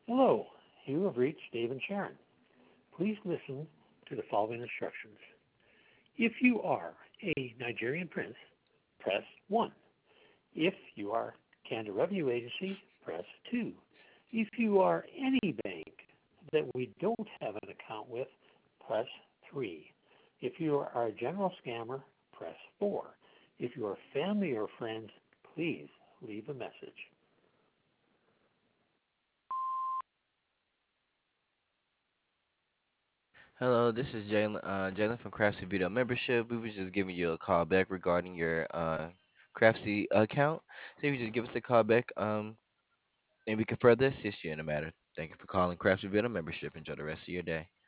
Hello, you have reached Dave and Sharon. Please listen to the following instructions. If you are a Nigerian prince, press 1. If you are Canada Revenue Agency, press 2. If you are any bank that we don't have an account with, press 3. If you are a general scammer, press 4. If you are family or friends, please leave a message. Hello, this is Jalen from Craftsy Video Membership. We was just giving you a call back regarding your Craftsy account. So you just give us a call back, and we can further assist you in the matter. Thank you for calling Craftsy Video Membership. Enjoy the rest of your day.